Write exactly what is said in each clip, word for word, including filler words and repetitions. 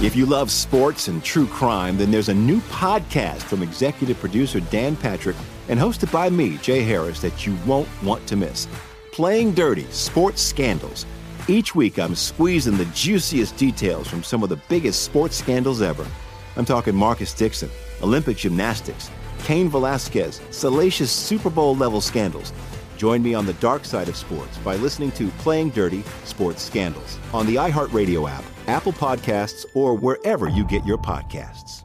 If you love sports and true crime, then there's a new podcast from executive producer Dan Patrick and hosted by me, Jay Harris, that you won't want to miss. Playing Dirty: Sports Scandals. Each week, I'm squeezing the juiciest details from some of the biggest sports scandals ever. I'm talking Marcus Dixon, Olympic gymnastics, Cain Velasquez, salacious Super Bowl-level scandals. Join me on the dark side of sports by listening to Playing Dirty: Sports Scandals on the iHeartRadio app, Apple Podcasts, or wherever you get your podcasts.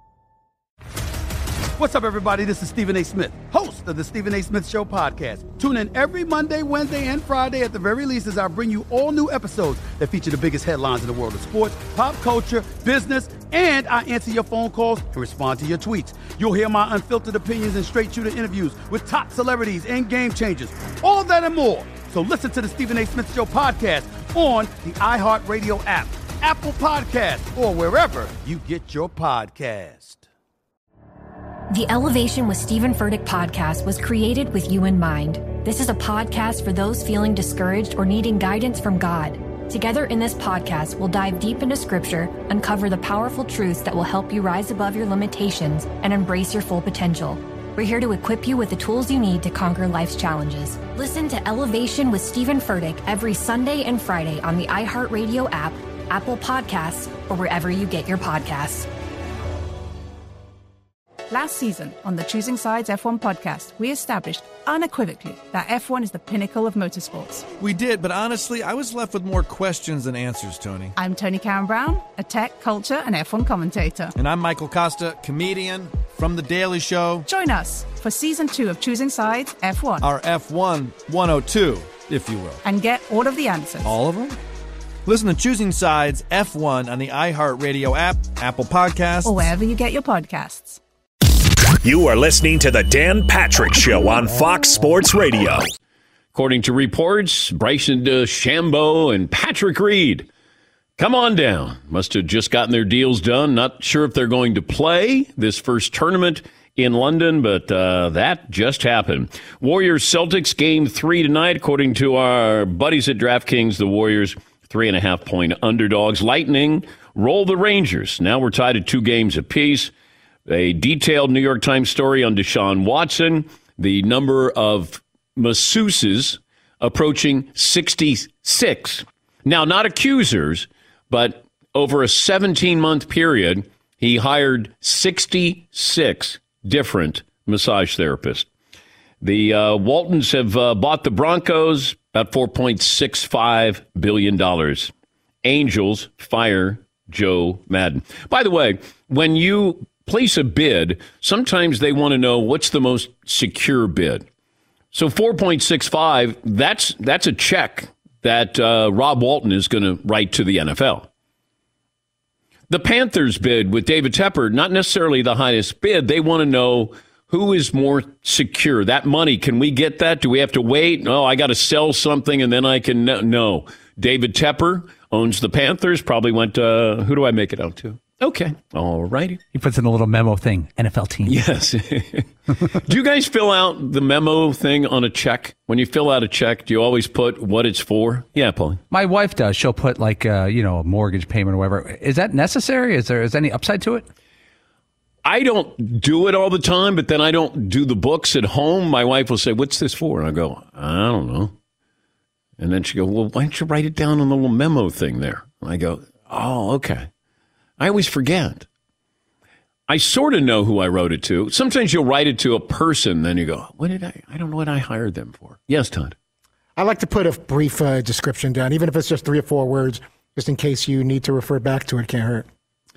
What's up, everybody? This is Stephen A. Smith, host of the Stephen A. Smith Show podcast. Tune in every Monday, Wednesday, and Friday at the very least as I bring you all new episodes that feature the biggest headlines in the world of sports, pop culture, business, and I answer your phone calls and respond to your tweets. You'll hear my unfiltered opinions and straight-shooter interviews with top celebrities and game changers. All that and more. So listen to the Stephen A. Smith Show podcast on the iHeartRadio app, Apple Podcasts, or wherever you get your podcast. The Elevation with Stephen Furtick podcast was created with you in mind. This is a podcast for those feeling discouraged or needing guidance from God. Together in this podcast, we'll dive deep into Scripture, uncover the powerful truths that will help you rise above your limitations and embrace your full potential. We're here to equip you with the tools you need to conquer life's challenges. Listen to Elevation with Stephen Furtick every Sunday and Friday on the iHeartRadio app, Apple Podcasts, or wherever you get your podcasts. Last season on the Choosing Sides F one podcast, we established unequivocally that F one is the pinnacle of motorsports. We did, but honestly, I was left with more questions than answers, Tony. I'm Tony Karen Brown, a tech, culture, and F one commentator. And I'm Michael Costa, comedian from The Daily Show. Join us for season two of Choosing Sides F one. Our F one one oh two, if you will. And get all of the answers. All of them? Listen to Choosing Sides F one on the iHeartRadio app, Apple Podcasts, or wherever you get your podcasts. You are listening to the Dan Patrick Show on Fox Sports Radio. According to reports, Bryson DeChambeau and Patrick Reed come on down. Must have just gotten their deals done. Not sure if they're going to play this first tournament in London, but uh, that just happened. Warriors-Celtics game three tonight. According to our buddies at DraftKings, the Warriors three and a half point underdogs. Lightning roll the Rangers. Now we're tied at two games apiece. A detailed New York Times story on Deshaun Watson, the number of masseuses approaching sixty-six. Now, not accusers, but over a seventeen-month period, he hired sixty-six different massage therapists. The uh, Waltons have uh, bought the Broncos about four point six five billion dollars. Angels fire Joe Madden. By the way, when you place a bid, sometimes they want to know what's the most secure bid. So four point six five, that's that's a check that uh, Rob Walton is going to write to the N F L. The Panthers bid with David Tepper, not necessarily the highest bid. They want to know who is more secure. That money, can we get that? Do we have to wait? No, I got to sell something and then I can. No. David Tepper owns the Panthers, probably went, uh, who do I make it out to? Okay. All righty. He puts in a little memo thing, N F L team. Yes. Do you guys fill out the memo thing on a check? When you fill out a check, do you always put what it's for? Yeah, Paulie. My wife does. She'll put like, uh, you know, a mortgage payment or whatever. Is that necessary? Is there is any upside to it? I don't do it all the time, but then I don't do the books at home. My wife will say, what's this for? And I go, I don't know. And then she go, well, why don't you write it down on the little memo thing there? And I go, oh, okay. I always forget. I sort of know who I wrote it to. Sometimes you'll write it to a person, then you go, what did I, I don't know what I hired them for. Yes, Todd. I like to put a brief uh, description down, even if it's just three or four words, just in case you need to refer back to it. Can't hurt.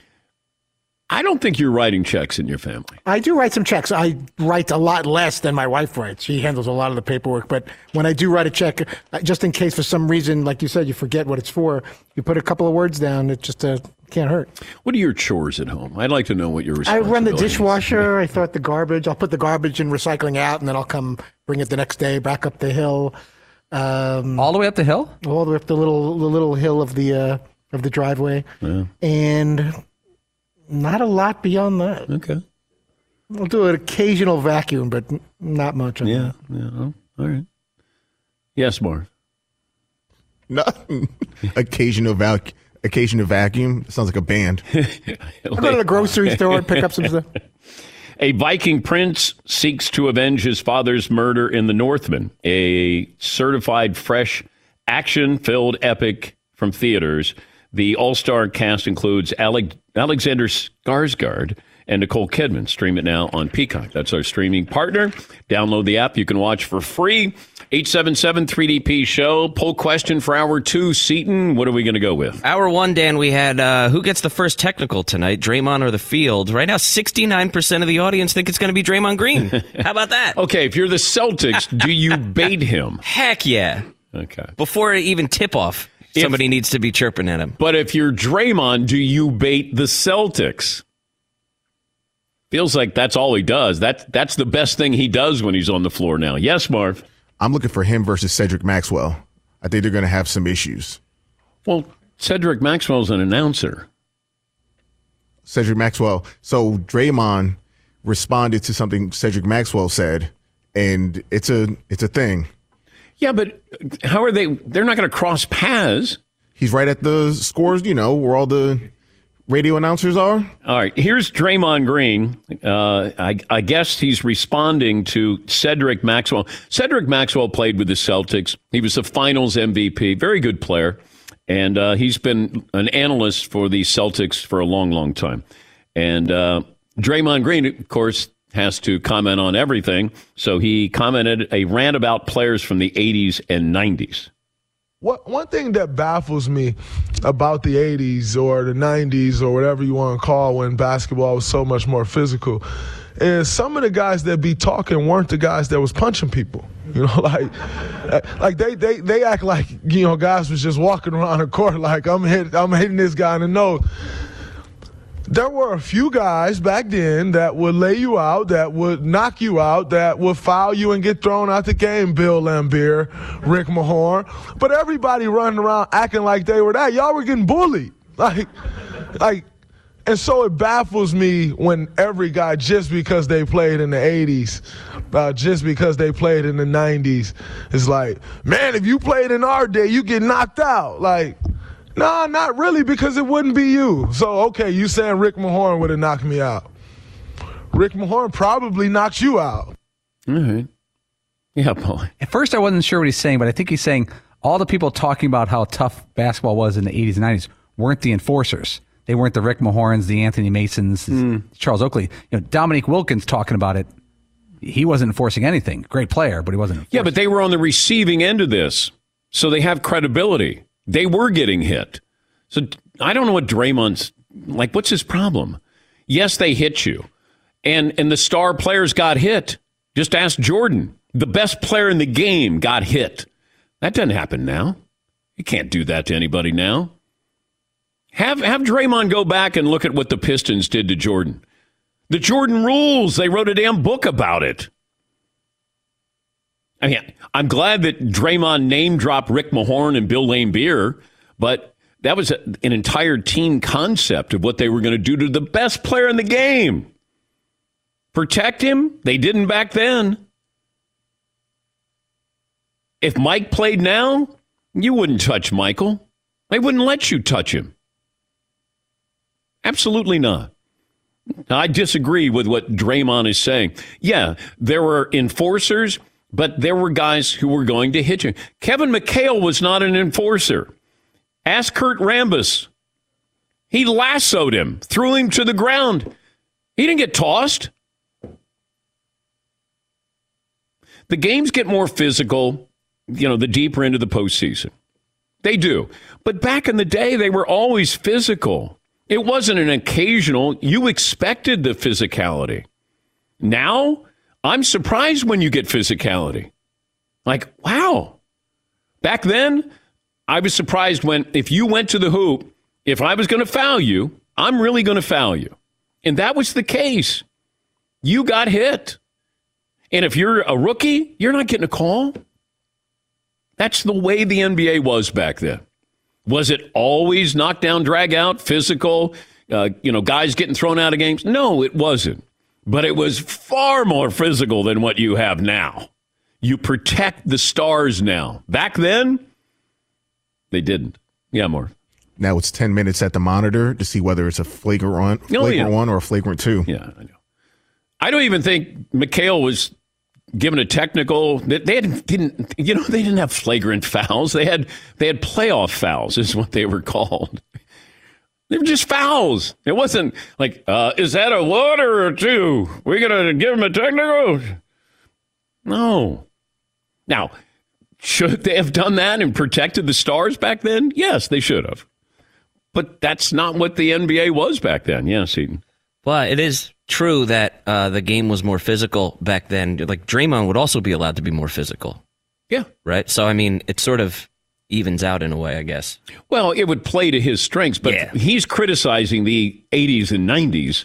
I don't think you're writing checks in your family. I do write some checks. I write a lot less than my wife writes. She handles a lot of the paperwork. But when I do write a check, just in case for some reason, like you said, you forget what it's for, you put a couple of words down. It just uh, can't hurt. What are your chores at home? I'd like to know what your responsibilities I run the dishwasher. I throw out the garbage. I'll put the garbage in recycling out, and then I'll come bring it the next day back up the hill. Um, all the way up the hill? All the way up the little the little hill of the uh, of the driveway. Yeah. And not a lot beyond that. Okay. I'll do an occasional vacuum, but not much. On yeah. that. Yeah. Oh, all right. Yes, Marv. No, occasional vac- occasion to vacuum. It sounds like a band. I'll go to the grocery store and pick up some stuff. A Viking prince seeks to avenge his father's murder in The Northman, a certified fresh, action-filled epic from theaters. The all-star cast includes Alec- Alexander Skarsgård and Nicole Kidman. Stream it now on Peacock. That's our streaming partner. Download the app. You can watch for free. eight seven seven three D P show. Poll question for hour two. Seton, what are we going to go with? Hour one, Dan, we had uh, who gets the first technical tonight, Draymond or the field? Right now, sixty-nine percent of the audience think it's going to be Draymond Green. How about that? Okay, if you're the Celtics, do you bait him? Heck yeah. Okay. Before even tip-off, somebody if, needs to be chirping at him. But if you're Draymond, do you bait the Celtics? Feels like that's all he does. That, that's the best thing he does when he's on the floor now. Yes, Marv? I'm looking for him versus Cedric Maxwell. I think they're going to have some issues. Well, Cedric Maxwell's an announcer. Cedric Maxwell. So Draymond responded to something Cedric Maxwell said, and it's a it's a thing. Yeah, but how are they? They're not going to cross paths. He's right at the scores, you know, where all the radio announcers are. All right, here's Draymond Green. Uh, I, I guess he's responding to Cedric Maxwell. Cedric Maxwell played with the Celtics. He was the Finals M V P, very good player, and uh, he's been an analyst for the Celtics for a long, long time. And uh, Draymond Green, of course, has to comment on everything, so he commented a rant about players from the eighties and nineties. What, one thing that baffles me about the eighties or the nineties or whatever you want to call when basketball was so much more physical is some of the guys that be talking weren't the guys that was punching people. You know, like, like they, they, they act like, you know, guys was just walking around the court like I'm hit, I'm hitting this guy in the nose. There were a few guys back then that would lay you out, that would knock you out, that would foul you and get thrown out the game. Bill Laimbeer, Rick Mahorn. But everybody running around acting like they were that. Y'all were getting bullied. Like, like, and so it baffles me when every guy, just because they played in the eighties, uh, just because they played in the nineties, is like, man, if you played in our day, you get knocked out. Like, no, not really, because it wouldn't be you. So, okay, you saying Rick Mahorn would have knocked me out. Rick Mahorn probably knocked you out. All right. Yeah, boy. At first, I wasn't sure what he's saying, but I think he's saying all the people talking about how tough basketball was in the eighties and nineties weren't the enforcers. They weren't the Rick Mahorns, the Anthony Masons, mm. Charles Oakley. You know, Dominique Wilkins talking about it. He wasn't enforcing anything. Great player, but he wasn't enforcing. Yeah, but they were on the receiving end of this, so they have credibility. They were getting hit. So I don't know what Draymond's like. What's his problem? Yes, they hit you. And and the star players got hit. Just ask Jordan. The best player in the game got hit. That doesn't happen now. You can't do that to anybody now. Have, have Draymond go back and look at what the Pistons did to Jordan. The Jordan rules. They wrote a damn book about it. I mean, I'm glad that Draymond name-dropped Rick Mahorn and Bill Laimbeer, but that was a, an entire team concept of what they were going to do to the best player in the game. Protect him? They didn't back then. If Mike played now, you wouldn't touch Michael. They wouldn't let you touch him. Absolutely not. I disagree with what Draymond is saying. Yeah, there were enforcers, but there were guys who were going to hit you. Kevin McHale was not an enforcer. Ask Kurt Rambis. He lassoed him, threw him to the ground. He didn't get tossed. The games get more physical, you know, the deeper into the postseason. They do. But back in the day, they were always physical. It wasn't an occasional. You expected the physicality. Now, I'm surprised when you get physicality. Like, wow. Back then, I was surprised when, if you went to the hoop, if I was going to foul you, I'm really going to foul you. And that was the case. You got hit. And if you're a rookie, you're not getting a call. That's the way the N B A was back then. Was it always knockdown, drag out, physical, uh, you know, guys getting thrown out of games? No, it wasn't. But it was far more physical than what you have now. You protect the stars now. Back then, they didn't. Yeah, more. Now it's ten minutes at the monitor to see whether it's a flagrant one, flagrant oh, yeah. one or a flagrant two. Yeah, I know. I don't even think McHale was given a technical. They didn't, didn't, you know, they didn't have flagrant fouls. They had they had playoff fouls, is what they were called. They were just fouls. It wasn't like, uh, is that a one or a two? We're gonna give him a technical? No. Now, should they have done that and protected the Stars back then? Yes, they should have. But that's not what the N B A was back then. Yes, Eden. Well, it is true that uh, the game was more physical back then. Like, Draymond would also be allowed to be more physical. Yeah. Right? So, I mean, it sort of evens out in a way, I guess. Well, it would play to his strengths, but yeah. he's criticizing the eighties and nineties.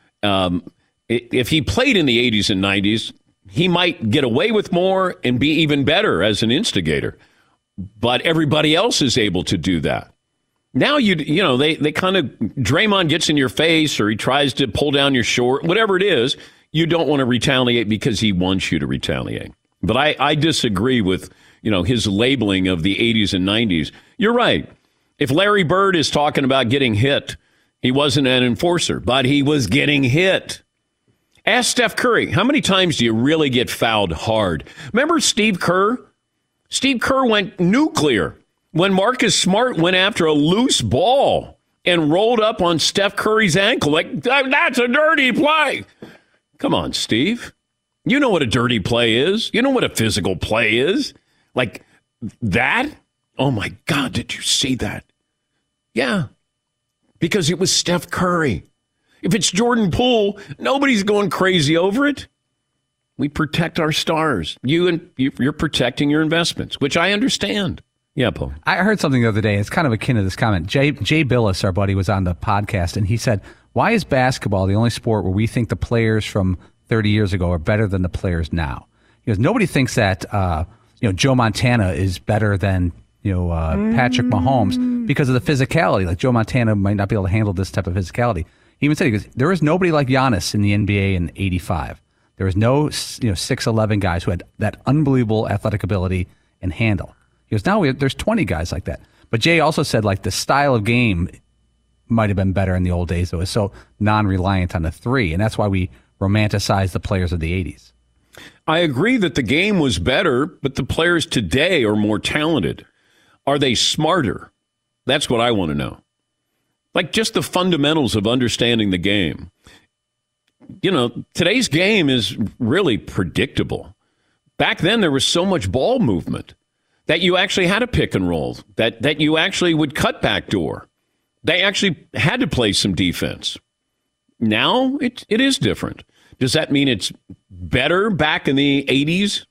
Um, if he played in the eighties and nineties, he might get away with more and be even better as an instigator. But everybody else is able to do that. Now, you you know, they, they kind of, Draymond gets in your face or he tries to pull down your short, whatever it is, you don't want to retaliate because he wants you to retaliate. But I, I disagree with, you know, his labeling of the eighties and nineties. You're right. If Larry Bird is talking about getting hit, he wasn't an enforcer, but he was getting hit. Ask Steph Curry, how many times do you really get fouled hard? Remember Steve Kerr? Steve Kerr went nuclear when Marcus Smart went after a loose ball and rolled up on Steph Curry's ankle. Like, that's a dirty play. Come on, Steve. You know what a dirty play is. You know what a physical play is. Like that? Oh, my God, did you see that? Yeah, because it was Steph Curry. If it's Jordan Poole, nobody's going crazy over it. We protect our stars. You and you're protecting your investments, which I understand. Yeah, Paul. I heard something the other day. It's kind of akin to this comment. Jay, Jay Billis, our buddy, was on the podcast, and he said, why is basketball the only sport where we think the players from thirty years ago are better than the players now? He goes, nobody thinks that uh, you know Joe Montana is better than you know uh, Patrick Mahomes because of the physicality. Like Joe Montana might not be able to handle this type of physicality. He even said, he goes, there is nobody like Giannis in the N B A in eighty-five. There was no you know six eleven guys who had that unbelievable athletic ability and handle. He goes, now we have, there's twenty guys like that. But Jay also said, like, the style of game might have been better in the old days. It was so non-reliant on the three, and that's why we romanticize the players of the eighties. I agree that the game was better, but the players today are more talented. Are they smarter? That's what I want to know. Like, just the fundamentals of understanding the game. You know, today's game is really predictable. Back then, there was so much ball movement that you actually had a pick and roll, that, that you actually would cut back door. They actually had to play some defense. Now, it, it is different. Does that mean it's better back in the eighties?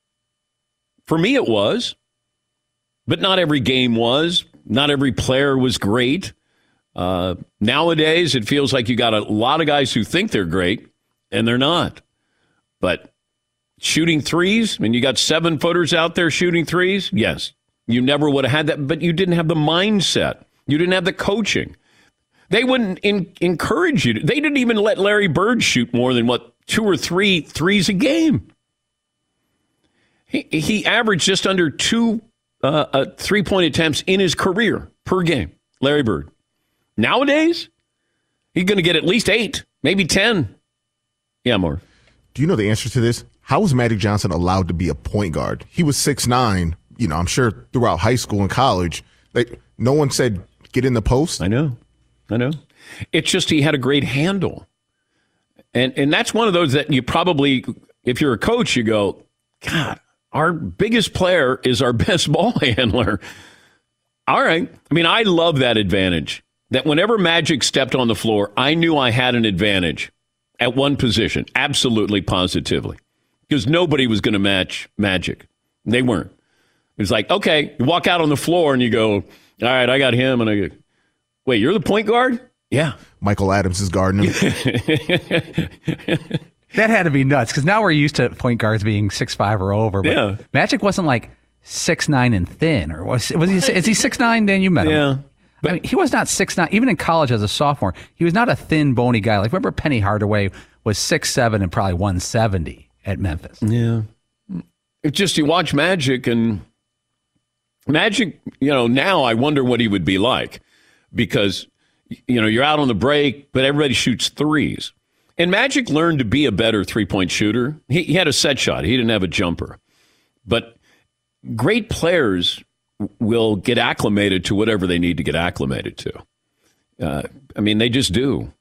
For me, it was. But not every game was. Not every player was great. Uh, nowadays, it feels like you got a lot of guys who think they're great, and they're not. But shooting threes, and you got seven footers out there shooting threes, yes, you never would have had that, but you didn't have the mindset. You didn't have the coaching. They wouldn't in, encourage you. To, they didn't even let Larry Bird shoot more than, what, two or three threes a game. He, he averaged just under two uh, uh, three-point attempts in his career per game, Larry Bird. Nowadays, he's going to get at least eight, maybe ten. Yeah, more. Do you know the answer to this? How was Magic Johnson allowed to be a point guard? He was six nine, you know, I'm sure throughout high school and college. Like, no one said, get in the post. I know. I know. It's just he had a great handle. And and that's one of those that you probably, if you're a coach, you go, God, our biggest player is our best ball handler. All right. I mean, I love that advantage. That whenever Magic stepped on the floor, I knew I had an advantage at one position. Absolutely, positively. Because nobody was going to match Magic. They weren't. It was like, okay, you walk out on the floor and you go, all right, I got him. And I go, wait, you're the point guard? Yeah. Michael Adams is guarding him. That had to be nuts, because now we're used to point guards being six five or over. But yeah. Magic wasn't like six nine and thin. Or was, was he? Is he six nine? Dan, you met him. Yeah. But, I mean, he was not six nine. Even in college as a sophomore, he was not a thin, bony guy. Like, remember Penny Hardaway was six seven and probably one seventy at Memphis. Yeah. It's just you watch Magic, and Magic, you know, now I wonder what he would be like. because, you know, you're out on the break, but everybody shoots threes. And Magic learned to be a better three-point shooter. He, he had a set shot. He didn't have a jumper. But great players will get acclimated to whatever they need to get acclimated to. Uh, I mean, they just do.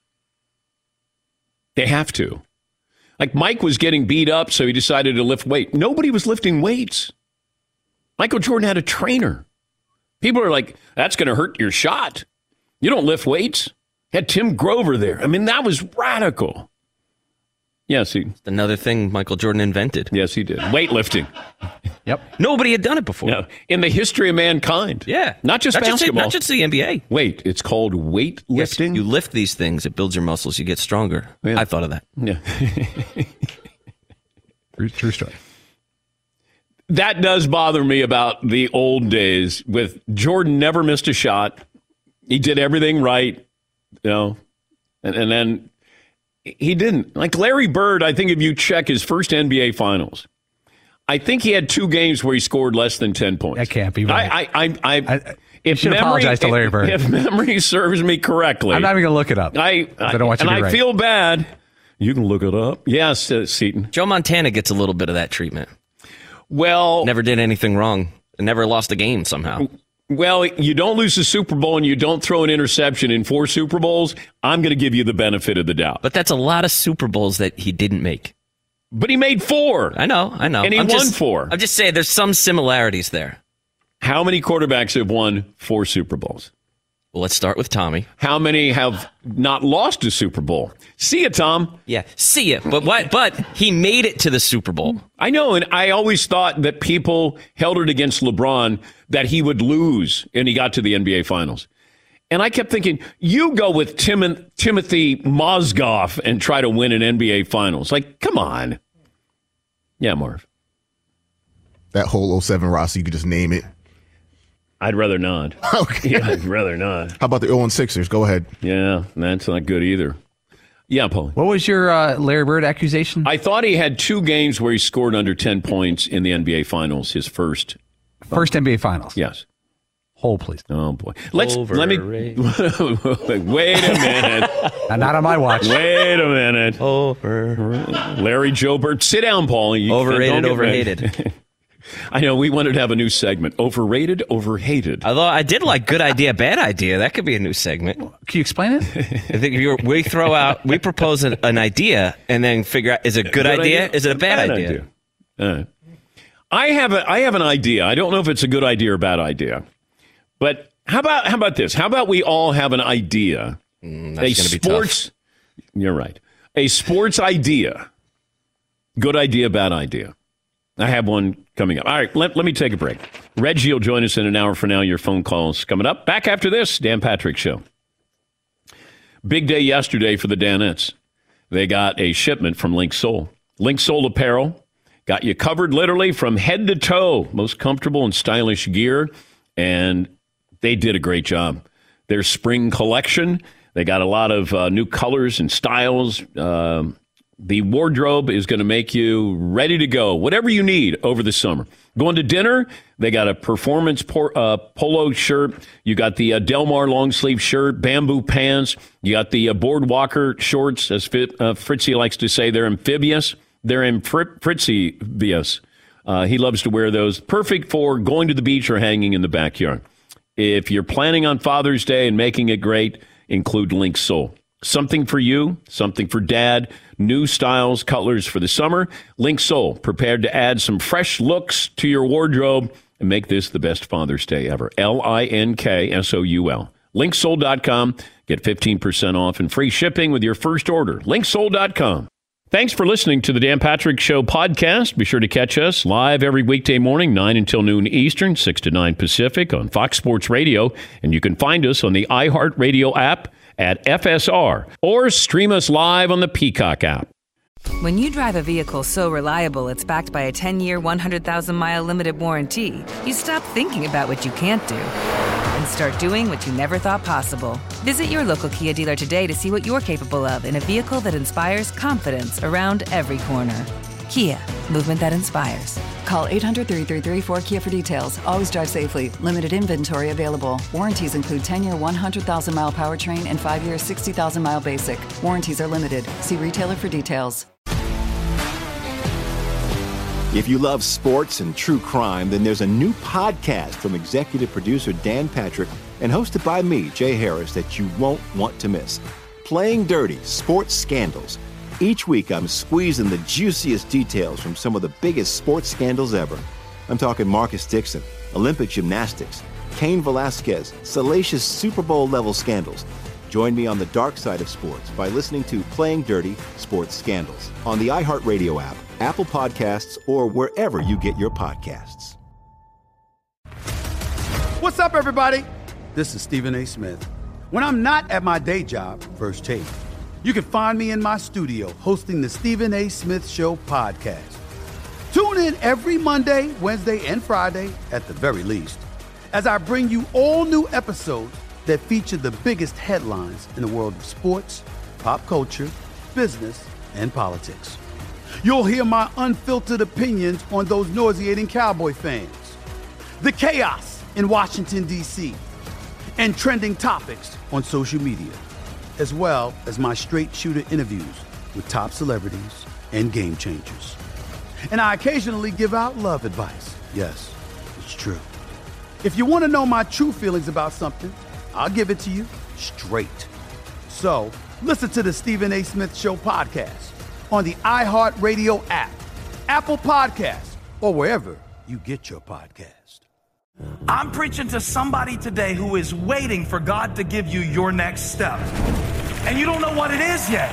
They have to. Like Mike was getting beat up, so he decided to lift weight. Nobody was lifting weights. Michael Jordan had a trainer. People are like, that's going to hurt your shot. You don't lift weights. Had Tim Grover there. I mean, that was radical. Yes, he. Another thing Michael Jordan invented. Yes, he did. Weightlifting. Yep. Nobody had done it before. Yeah. In the history of mankind. Yeah. Not just not basketball. Just, not just the N B A. Wait, it's called weightlifting? Yes, you lift these things. It builds your muscles. You get stronger. Yeah. I thought of that. Yeah. true, true story. That does bother me about the old days with Jordan never missed a shot. He did everything right, you know, and, and then he didn't. Like Larry Bird, I think if you check his first N B A Finals, I think he had two games where he scored less than ten points. That can't be right. I, I, I, I, I if should memory, apologize to Larry Bird. If, if memory serves me correctly. I'm not even going to look it up. I, I, I don't want you and to be I right. feel bad. You can look it up. Yes, uh, Seton. Joe Montana gets a little bit of that treatment. Well, never did anything wrong. Never lost a game somehow. Well, you don't lose the Super Bowl and you don't throw an interception in four Super Bowls. I'm going to give you the benefit of the doubt. But that's a lot of Super Bowls that he didn't make. But he made four. I know, I know. And he I'm won just, four. I'm just saying there's some similarities there. How many quarterbacks have won four Super Bowls? Well, let's start with Tommy. How many have not lost a Super Bowl? See ya, Tom. Yeah, see ya. But what? But he made it to the Super Bowl. I know, and I always thought that people held it against LeBron that he would lose, and he got to the N B A Finals. And I kept thinking, you go with Tim- Timothy Mozgov and try to win an N B A Finals. Like, come on. Yeah, Marv. That whole oh seven roster, you could just name it. I'd rather not. Okay. Yeah, I'd rather not. How about the oh and sixers? Go ahead. Yeah, that's not good either. Yeah, Paul. What was your uh, Larry Bird accusation? I thought he had two games where he scored under ten points in the N B A Finals, his first. First N B A Finals. Yes. Hold, please. Oh, boy. Let's, let me, wait a minute. Not on my watch. Wait a minute. Over. Larry Joe Bird. Sit down, Paul. You Overrated, overhated. I know, we wanted to have a new segment. Overrated, overhated. Although I did like good idea, bad idea. That could be a new segment. Can you explain it? I think you're, we throw out, we propose an, an idea and then figure out, is it a good, good idea? idea? Is it a bad, bad idea? idea. Uh, I have a, I have an idea. I don't know if it's a good idea or bad idea. But how about how about this? How about we all have an idea? Mm, that's a sports. You're right. A sports idea. Good idea, bad idea. I have one coming up. All right, let, let me take a break. Reggie will join us in an hour from now. Your phone calls coming up. Back after this, Dan Patrick Show. Big day yesterday for the Danettes. They got a shipment from Link Soul. Link Soul Apparel got you covered literally from head to toe. Most comfortable and stylish gear. And they did a great job. Their spring collection, they got a lot of uh, new colors and styles. Um, The wardrobe is going to make you ready to go, whatever you need over the summer. Going to dinner, they got a performance por- uh, polo shirt. You got the uh, Del Mar long sleeve shirt, bamboo pants. You got the uh, Boardwalker shorts, as Fit, uh, Fritzy likes to say. They're amphibious. They're amph- Fritzy-bious. Uh, he loves to wear those. Perfect for going to the beach or hanging in the backyard. If you're planning on Father's Day and making it great, include Link Soul. Something for you, something for dad, new styles, colors for the summer. Link Soul, prepared to add some fresh looks to your wardrobe and make this the best Father's Day ever. L I N K S O U L. link soul dot com. Get fifteen percent off and free shipping with your first order. link soul dot com. Thanks for listening to the Dan Patrick Show podcast. Be sure to catch us live every weekday morning, nine until noon Eastern, six to nine Pacific on Fox Sports Radio. And you can find us on the iHeartRadio app at F S R or stream us live on the Peacock app. When you drive a vehicle so reliable it's backed by a ten-year, one hundred thousand mile limited warranty, you stop thinking about what you can't do and start doing what you never thought possible. Visit your local Kia dealer today to see what you're capable of in a vehicle that inspires confidence around every corner. Kia, movement that inspires. Call eight hundred, three three three, four K I A for details. Always drive safely. Limited inventory available. Warranties include ten-year, one hundred thousand mile powertrain and five-year, sixty thousand mile basic. Warranties are limited. See retailer for details. If you love sports and true crime, then there's a new podcast from executive producer Dan Patrick and hosted by me, Jay Harris, that you won't want to miss. Playing Dirty: Sports Scandals. Each week, I'm squeezing the juiciest details from some of the biggest sports scandals ever. I'm talking Marcus Dixon, Olympic gymnastics, Cain Velasquez, salacious Super Bowl-level scandals. Join me on the dark side of sports by listening to Playing Dirty: Sports Scandals on the iHeartRadio app, Apple Podcasts, or wherever you get your podcasts. What's up, everybody? This is Stephen A. Smith. When I'm not at my day job, First Take, you can find me in my studio hosting the Stephen A. Smith Show podcast. Tune in every Monday, Wednesday, and Friday, at the very least, as I bring you all new episodes that feature the biggest headlines in the world of sports, pop culture, business, and politics. You'll hear my unfiltered opinions on those nauseating Cowboy fans, the chaos in Washington, D C, and trending topics on social media, as well as my straight shooter interviews with top celebrities and game changers. And I occasionally give out love advice. Yes, it's true. If you want to know my true feelings about something, I'll give it to you straight. So, listen to the Stephen A. Smith Show podcast on the iHeartRadio app, Apple Podcasts, or wherever you get your podcast. I'm preaching to somebody today who is waiting for God to give you your next step. And you don't know what it is yet.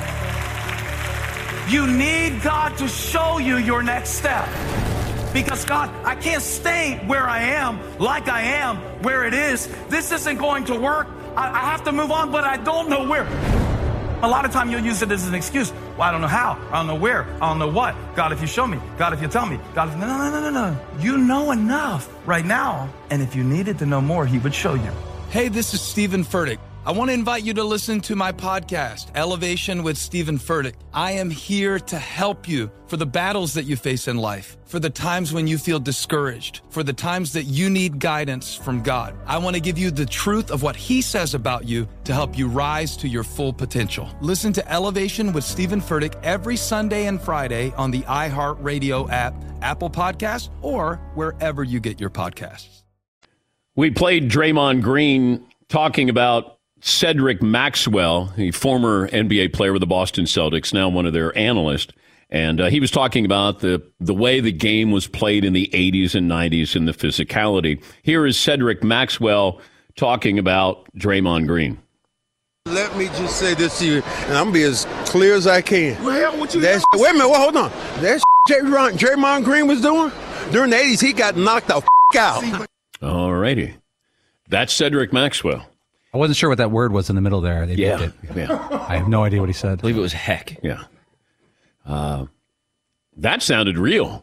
You need God to show you your next step. Because, God, I can't stay where I am, like I am, where it is. This isn't going to work. I, I have to move on, but I don't know where. A lot of time you'll use it as an excuse. Well, I don't know how. I don't know where. I don't know what. God, if you show me. God, if you tell me. God, if... No, no, no, no, no. You know enough right now. And if you needed to know more, he would show you. Hey, this is Stephen Furtick. I want to invite you to listen to my podcast, Elevation with Stephen Furtick. I am here to help you for the battles that you face in life, for the times when you feel discouraged, for the times that you need guidance from God. I want to give you the truth of what he says about you to help you rise to your full potential. Listen to Elevation with Stephen Furtick every Sunday and Friday on the iHeartRadio app, Apple Podcasts, or wherever you get your podcasts. We played Draymond Green talking about Cedric Maxwell, a former N B A player with the Boston Celtics, now one of their analysts. And uh, he was talking about the, the way the game was played in the eighties and nineties and the physicality. Here is Cedric Maxwell talking about Draymond Green. Let me just say this to you, and I'm going to be as clear as I can. Well, what you that sh- Wait a minute, well, hold on. That sh- Draymond, Draymond Green was doing, during the eighties, he got knocked the f*** out. All righty. That's Cedric Maxwell. I wasn't sure what that word was in the middle there. They yeah, it. yeah. I have no idea what he said. I believe it was heck. Yeah. Uh, that sounded real.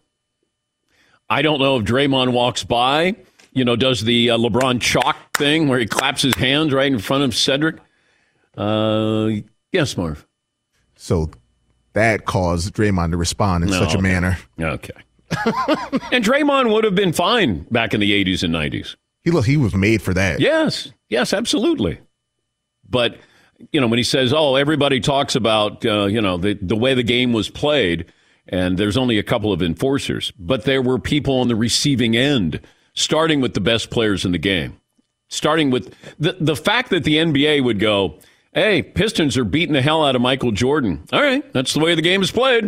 I don't know if Draymond walks by, you know, does the uh, LeBron chalk thing where he claps his hands right in front of Cedric. Uh, yes, Marv. So that caused Draymond to respond in no, such a okay. manner. Okay. And Draymond would have been fine back in the eighties and nineties. He look, he was made for that. Yes, yes, absolutely. But, you know, when he says, oh, everybody talks about, uh, you know, the, the way the game was played, and there's only a couple of enforcers, but there were people on the receiving end, starting with the best players in the game, starting with the, the fact that the N B A would go, hey, Pistons are beating the hell out of Michael Jordan. All right, that's the way the game is played.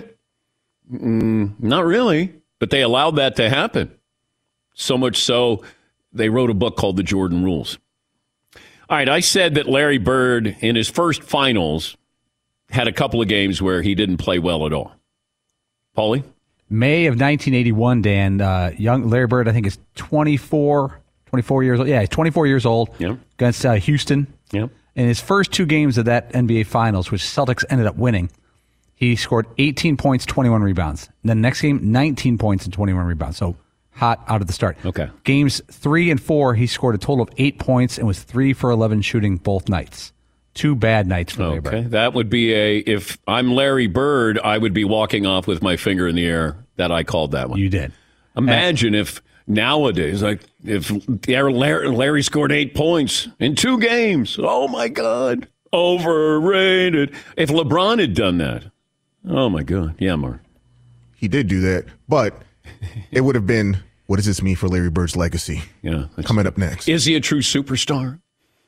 Mm, not really, but they allowed that to happen. So much so, they wrote a book called The Jordan Rules. All right, I said that Larry Bird, in his first finals, had a couple of games where he didn't play well at all. Paulie? May of nineteen eighty-one, Dan, uh, young Larry Bird, I think, is twenty-four, twenty-four years old. Yeah, he's twenty-four years old yep. against uh, Houston. Yep. In his first two games of that N B A Finals, which Celtics ended up winning, he scored eighteen points, twenty-one rebounds. And then the next game, nineteen points and twenty-one rebounds. So hot out of the start. Okay. Games three and four, he scored a total of eight points and was three for eleven shooting both nights. Two bad nights for Larry Bird. Okay, that would be a, if I'm Larry Bird, I would be walking off with my finger in the air that I called that one. You did. Imagine and, if nowadays, like if Larry, Larry scored eight points in two games. Oh, my God. Overrated. If LeBron had done that. Oh, my God. Yeah, Mark. He did do that, but it would have been, what does this mean for Larry Bird's legacy? Yeah, coming up next. Is he a true superstar?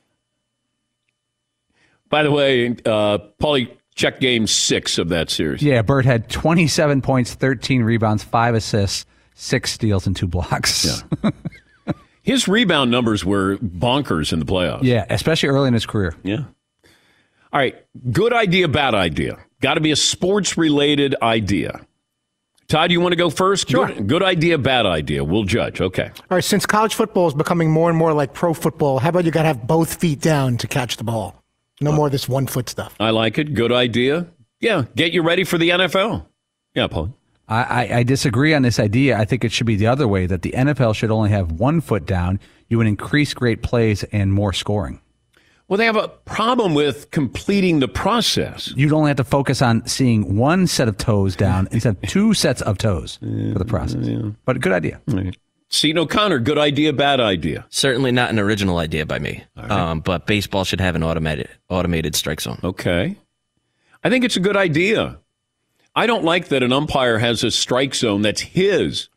By the way, uh, Paulie, check game six of that series. Yeah, Bird had twenty-seven points, thirteen rebounds, five assists, six steals, and two blocks. Yeah. His rebound numbers were bonkers in the playoffs. Yeah, especially early in his career. Yeah. All right, good idea, bad idea. Got to be a sports-related idea. Todd, you want to go first? Sure. Good, good idea, bad idea. We'll judge. Okay. All right, since college football is becoming more and more like pro football, how about you got to have both feet down to catch the ball? No uh, more of this one-foot stuff. I like it. Good idea. Yeah, get you ready for the N F L. Yeah, Paul. I, I, I disagree on this idea. I think it should be the other way, that the N F L should only have one foot down. You would increase great plays and more scoring. Well, they have a problem with completing the process. You'd only have to focus on seeing one set of toes down instead of two sets of toes yeah, for the process. Yeah. But a good idea. Right. Seton O'Connor, good idea, bad idea? Certainly not an original idea by me. Right. Um, but baseball should have an automated automated strike zone. Okay. I think it's a good idea. I don't like that an umpire has a strike zone that's his.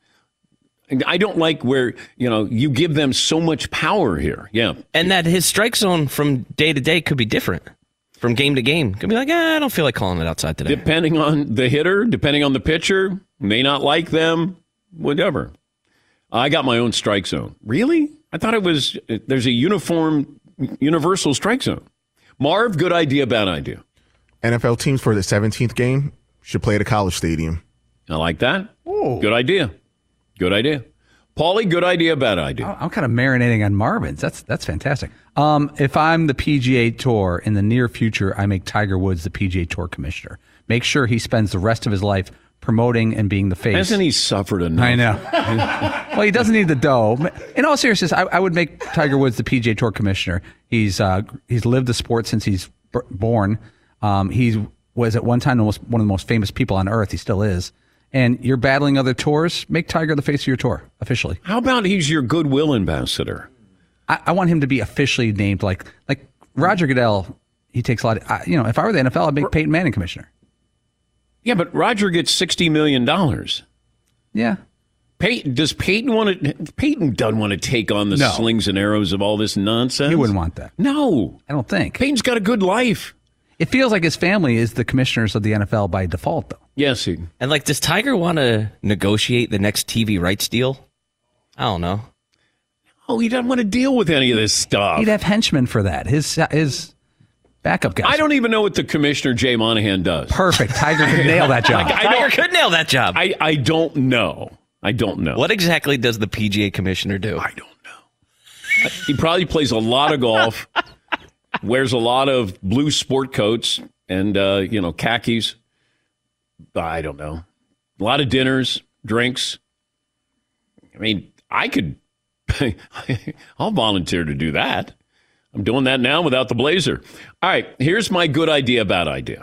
I don't like where, you know, you give them so much power here. Yeah. And that his strike zone from day to day could be different. From game to game. Could be like, eh, I don't feel like calling it outside today. Depending on the hitter, depending on the pitcher, may not like them, whatever. I got my own strike zone. Really? I thought it was, there's a uniform, universal strike zone. Marv, good idea, bad idea? N F L teams for the seventeenth game should play at a college stadium. I like that. Ooh. Good idea. Good idea. Paulie, good idea, bad idea? I'm kind of marinating on Marvin's. That's that's fantastic. Um, if I'm the P G A Tour in the near future, I make Tiger Woods the P G A Tour commissioner. Make sure he spends the rest of his life promoting and being the face. Hasn't he suffered enough? I know. Well, he doesn't need the dough. In all seriousness, I, I would make Tiger Woods the P G A Tour commissioner. He's uh, he's lived the sport since he's b- born. Um, he was at one time the most, one of the most famous people on earth. He still is. And you're battling other tours, make Tiger the face of your tour, officially. How about he's your goodwill ambassador? I, I want him to be officially named, like like Roger Goodell. He takes a lot of, I, you know, if I were the N F L, I'd make Peyton Manning commissioner. Yeah, but Roger gets sixty million dollars. Yeah. Peyton, does Peyton want to, Peyton doesn't want to take on the no. slings and arrows of all this nonsense? He wouldn't want that. No. I don't think. Peyton's got a good life. It feels like his family is the commissioners of the N F L by default, though. Yes, he. And like, does Tiger want to negotiate the next T V rights deal? I don't know. Oh, he doesn't want to deal with any of this stuff. He'd have henchmen for that. His his backup guys. I don't even know what the commissioner Jay Monahan does. Perfect. Tiger could nail that job. Like, Tiger could nail that job. I, I don't know. I don't know. What exactly does the P G A commissioner do? I don't know. He probably plays a lot of golf. Wears a lot of blue sport coats and, uh, you know, khakis. I don't know. A lot of dinners, drinks. I mean, I could, I'll volunteer to do that. I'm doing that now without the blazer. All right, here's my good idea, bad idea.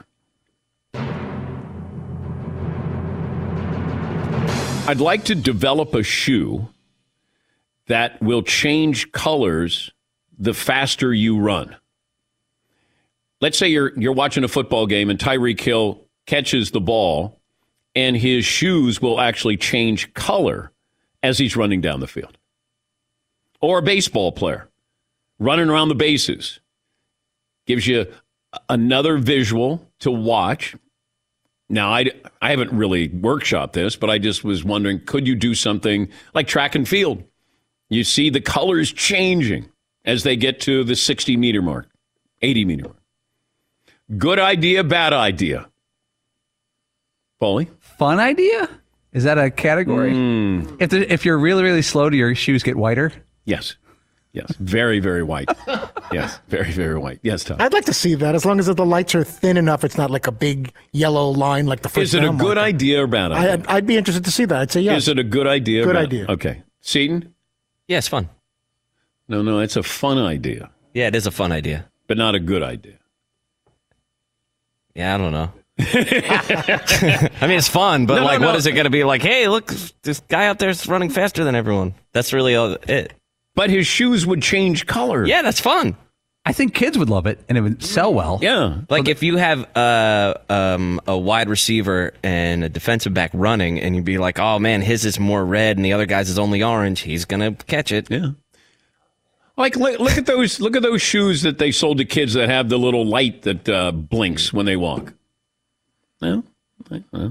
I'd like to develop a shoe that will change colors the faster you run. Let's say you're you're watching a football game and Tyreek Hill catches the ball and his shoes will actually change color as he's running down the field. Or a baseball player running around the bases. Gives you another visual to watch. Now, I, I haven't really workshopped this, but I just was wondering, could you do something like track and field? You see the colors changing as they get to the sixty-meter mark, eighty-meter mark. Good idea, bad idea? Paulie? Fun idea? Is that a category? Mm. If the, if you're really, really slow, do your shoes get whiter? Yes. Yes. Very, very white. Yes. Very, very white. Yes, Tom. I'd like to see that as long as the lights are thin enough. It's not like a big yellow line like the first. Is it a good market. idea or bad idea? I'd, I'd be interested to see that. I'd say yes. Is it a good idea? Good or bad? idea. Okay. Seton? Yeah, it's fun. No, no, it's a fun idea. Yeah, it is a fun idea. But not a good idea. Yeah, I don't know. I mean, it's fun, but No, no, like, no. what is it going to be like? Hey, look, this guy out there's running faster than everyone. That's really all it. But his shoes would change color. Yeah, that's fun. I think kids would love it, and it would sell well. Yeah. Like if you have uh, um, a wide receiver and a defensive back running, and you'd be like, oh, man, his is more red and the other guy's is only orange. He's going to catch it. Yeah. Like, look, look at those Look at those shoes that they sold to kids that have the little light that uh, blinks when they walk. No? No.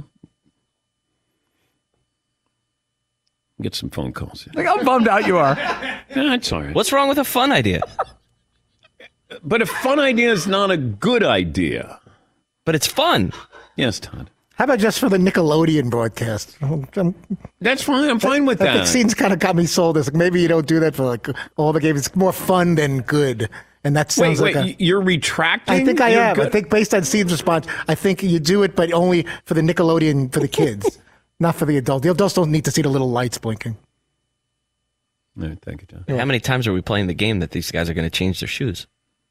Get some phone calls. Like how bummed out you are. That's all right. What's wrong with a fun idea? But a fun idea is not a good idea. But it's fun. Yes, Todd. How about just for the Nickelodeon broadcast? I'm, That's fine. I'm fine with that. that. That scene's kind of got me sold. As like, maybe you don't do that for like all the games. It's more fun than good. And that sounds wait, wait, like a, you're retracting? I think I You're am. good- I think based on Steve's response, I think you do it, but only for the Nickelodeon for the kids, not for the adults. The adults don't need to see the little lights blinking. All right, thank you, John. How many times are we playing the game that these guys are going to change their shoes?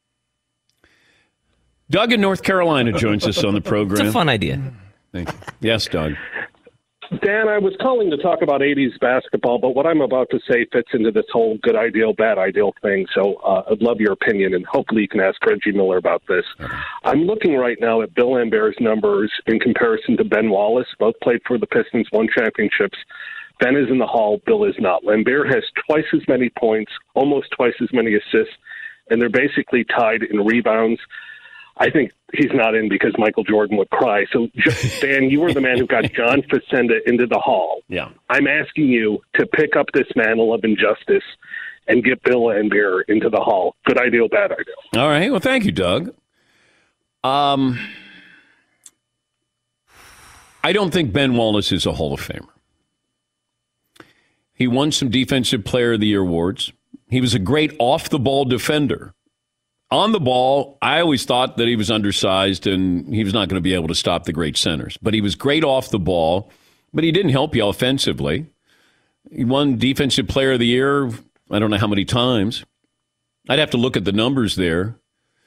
Doug in North Carolina joins us on the program. It's a fun idea. Thank you. Yes, Doug. Dan, I was calling to talk about eighties basketball, but what I'm about to say fits into this whole good ideal, bad ideal thing. So uh, I'd love your opinion, and hopefully you can ask Reggie Miller about this. Okay. I'm looking right now at Bill Lambert's numbers in comparison to Ben Wallace. Both played for the Pistons, won championships. Ben is in the Hall. Bill is not. Lambert has twice as many points, almost twice as many assists, and they're basically tied in rebounds. I think he's not in because Michael Jordan would cry. So, Dan, you were the man who got John Facenda into the Hall. Yeah. I'm asking you to pick up this mantle of injustice and get Bill Lambert into the Hall. Good idea, bad idea. All right. Well, thank you, Doug. Um, I don't think Ben Wallace is a Hall of Famer. He won some Defensive Player of the Year awards. He was a great off-the-ball defender. On the ball, I always thought that he was undersized and he was not going to be able to stop the great centers. But he was great off the ball, but he didn't help you offensively. He won Defensive Player of the Year, I don't know how many times. I'd have to look at the numbers there.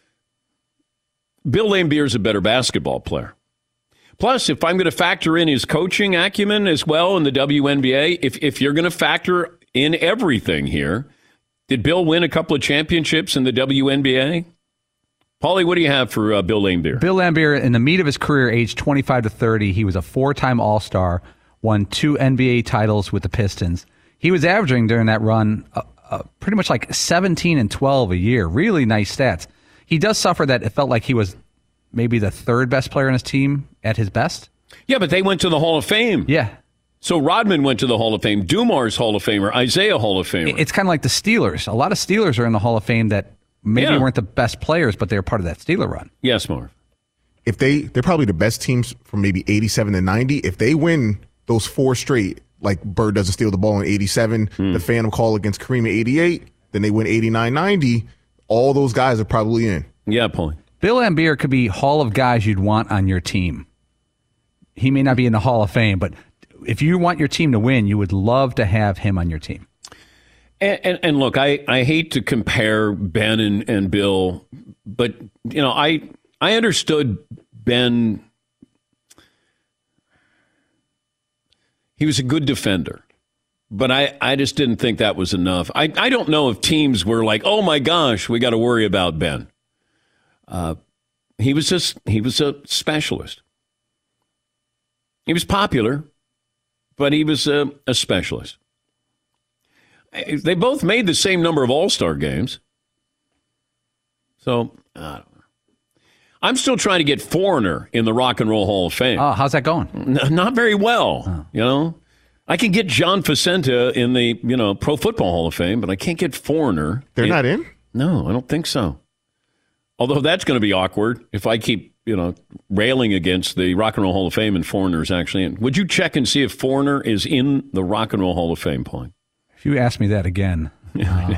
Bill Laimbeer is a better basketball player. Plus, if I'm going to factor in his coaching acumen as well in the W N B A, if, if you're going to factor in everything here, did Bill win a couple of championships in the W N B A? Paulie, what do you have for uh, Bill Laimbeer? Bill Laimbeer, in the meat of his career, aged twenty-five to thirty, he was a four-time All-Star, won two N B A titles with the Pistons. He was averaging during that run uh, uh, pretty much like seventeen and twelve a year. Really nice stats. He does suffer that it felt like he was maybe the third best player on his team at his best. Yeah, but they went to the Hall of Fame. Yeah. So Rodman went to the Hall of Fame. Dumar's Hall of Famer. Isaiah Hall of Famer. It's kind of like the Steelers. A lot of Steelers are in the Hall of Fame that maybe Yeah. weren't the best players, but they were part of that Steeler run. Yes, Marv. If they, they're probably the best teams from maybe eighty-seven to ninety. If they win those four straight, like Bird doesn't steal the ball in eighty-seven, the Phantom call against Kareem in eighty-eight, then they win eighty-nine ninety, all those guys are probably in. Yeah, Paulie. Bill Laimbeer could be Hall of guys you'd want on your team. He may not be in the Hall of Fame, but if you want your team to win, you would love to have him on your team. And, and, and look, I, I hate to compare Ben and, and Bill, but you know, I I understood Ben. He was a good defender, but I, I just didn't think that was enough. I, I don't know if teams were like, oh my gosh, we got to worry about Ben. Uh, he was just he was a specialist. He was popular, but he was a, a specialist. They both made the same number of All-Star games. So, I don't know. I'm still trying to get Foreigner in the Rock and Roll Hall of Fame. Oh, how's that going? N- not very well, oh. you know. I can get John Facenta in the, you know, Pro Football Hall of Fame, but I can't get Foreigner. They're in, not in? No, I don't think so. Although that's going to be awkward if I keep, you know, railing against the Rock and Roll Hall of Fame and Foreigner is actually in. Would you check and see if Foreigner is in the Rock and Roll Hall of Fame, Point? If you ask me that again, um,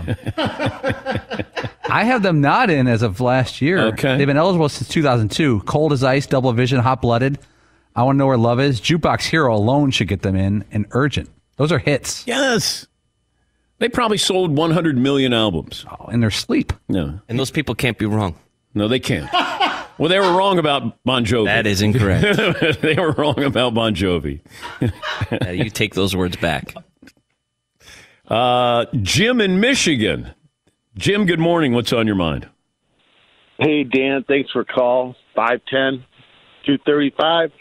I have them not in as of last year. Okay. They've been eligible since two thousand two. Cold as Ice, Double Vision, Hot Blooded. I Want to Know Where Love Is. Jukebox Hero alone should get them in, and Urgent. Those are hits. Yes. They probably sold one hundred million albums. Oh, in their sleep. No. And those people can't be wrong. No, they can't. Well, they were wrong about Bon Jovi. That is incorrect. They were wrong about Bon Jovi. Uh, you take those words back. Uh, Jim in Michigan. Jim, good morning. What's on your mind? Hey, Dan, thanks for call. five ten, two thirty-five.